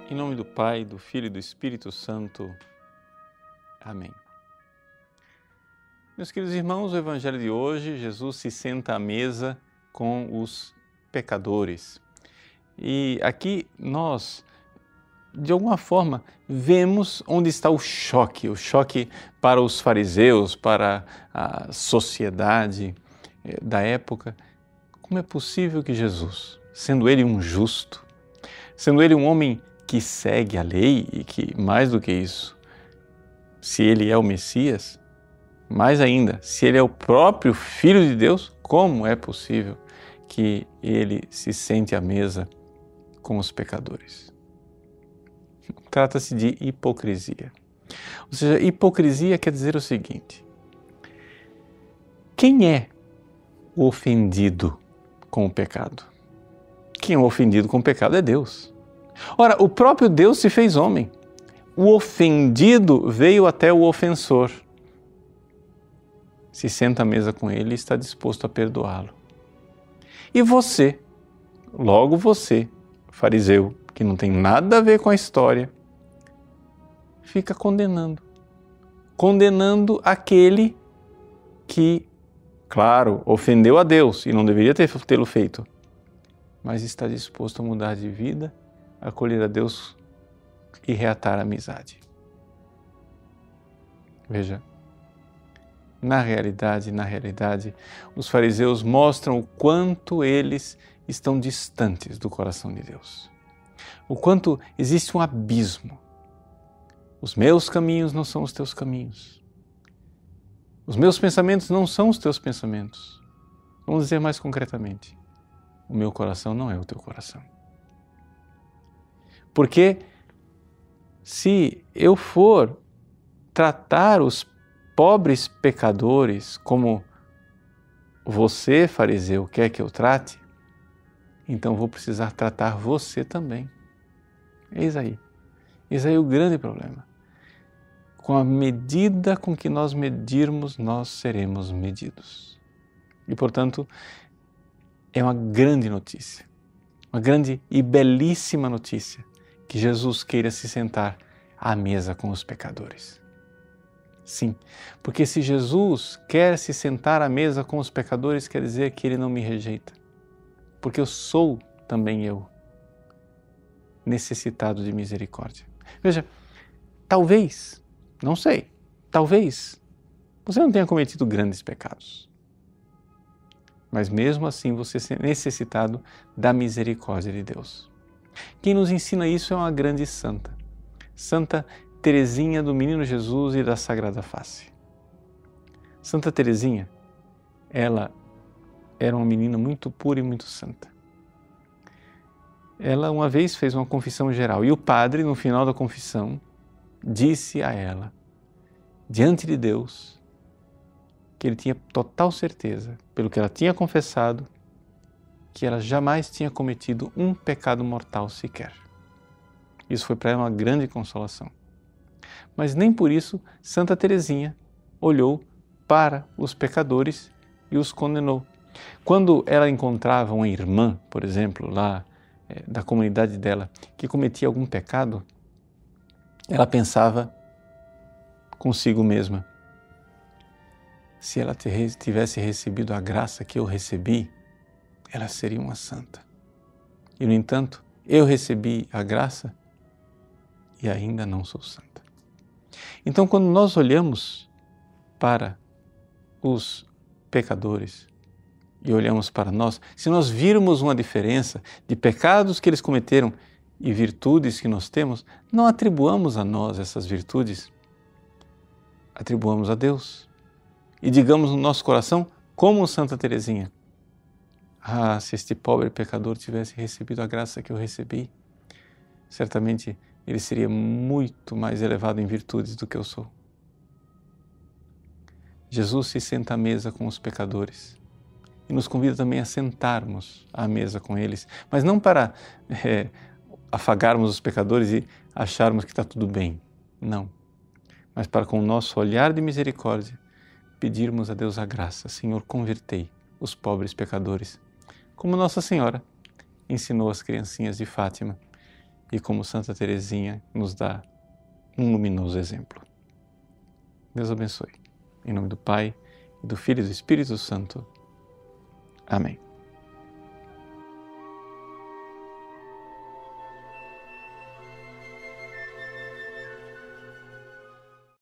Em nome do Pai, do Filho e do Espírito Santo. Amém. Meus queridos irmãos, o Evangelho de hoje, Jesus se senta à mesa com os pecadores. E aqui nós, de alguma forma, vemos onde está o choque para os fariseus, para a sociedade da época. Como é possível que Jesus, sendo ele um justo, sendo ele um homem que segue a lei e que, mais do que isso, se ele é o Messias, mais ainda, se ele é o próprio Filho de Deus, como é possível que ele se sente à mesa com os pecadores? Trata-se de hipocrisia. Ou seja, hipocrisia quer dizer o seguinte: quem é o ofendido com o pecado? Quem é o ofendido com o pecado é Deus. Ora, o próprio Deus se fez homem. O ofendido veio até o ofensor. Se senta à mesa com ele e está disposto a perdoá-lo. E você, logo você, fariseu, que não tem nada a ver com a história, fica condenando aquele que, claro, ofendeu a Deus e não deveria tê-lo feito, mas está disposto a mudar de vida, acolher a Deus e reatar a amizade. Veja, na realidade, os fariseus mostram o quanto eles estão distantes do coração de Deus. O quanto existe um abismo. Os meus caminhos não são os teus caminhos. Os meus pensamentos não são os teus pensamentos. Vamos dizer mais concretamente, o meu coração não é o teu coração. Porque se eu for tratar os pobres pecadores como você, fariseu, quer que eu trate, então vou precisar tratar você também. Eis aí o grande problema. Com a medida com que nós medirmos, nós seremos medidos. E, portanto, é uma grande notícia, uma grande e belíssima notícia, que Jesus queira se sentar à mesa com os pecadores. Sim, porque se Jesus quer se sentar à mesa com os pecadores, quer dizer que Ele não me rejeita. Porque eu sou também eu, necessitado de misericórdia. Veja, talvez, não sei, talvez você não tenha cometido grandes pecados. Mas mesmo assim você é necessitado da misericórdia de Deus. Quem nos ensina isso é uma grande santa, Santa Teresinha do Menino Jesus e da Sagrada Face. Santa Teresinha, ela era uma menina muito pura e muito santa. Ela uma vez fez uma confissão geral e o padre, no final da confissão, disse a ela, diante de Deus, que ele tinha total certeza, pelo que ela tinha confessado, que ela jamais tinha cometido um pecado mortal sequer. Isso foi para ela uma grande consolação. Mas nem por isso Santa Teresinha olhou para os pecadores e os condenou. Quando ela encontrava uma irmã, por exemplo, lá da comunidade dela, que cometia algum pecado, ela pensava consigo mesma: se ela tivesse recebido a graça que eu recebi, ela seria uma santa. E, no entanto, eu recebi a graça e ainda não sou santa. Então, quando nós olhamos para os pecadores e olhamos para nós, se nós virmos uma diferença de pecados que eles cometeram e virtudes que nós temos, não atribuamos a nós essas virtudes, atribuamos a Deus. E digamos no nosso coração, como Santa Teresinha: ah, se este pobre pecador tivesse recebido a graça que eu recebi, certamente ele seria muito mais elevado em virtudes do que eu sou. Jesus se senta à mesa com os pecadores e nos convida também a sentarmos à mesa com eles, mas não para afagarmos os pecadores e acharmos que está tudo bem, não, mas para com o nosso olhar de misericórdia pedirmos a Deus a graça: Senhor, convertei os pobres pecadores, como Nossa Senhora ensinou as criancinhas de Fátima e como Santa Teresinha nos dá um luminoso exemplo. Deus abençoe. Em nome do Pai, e do Filho e do Espírito Santo. Amém.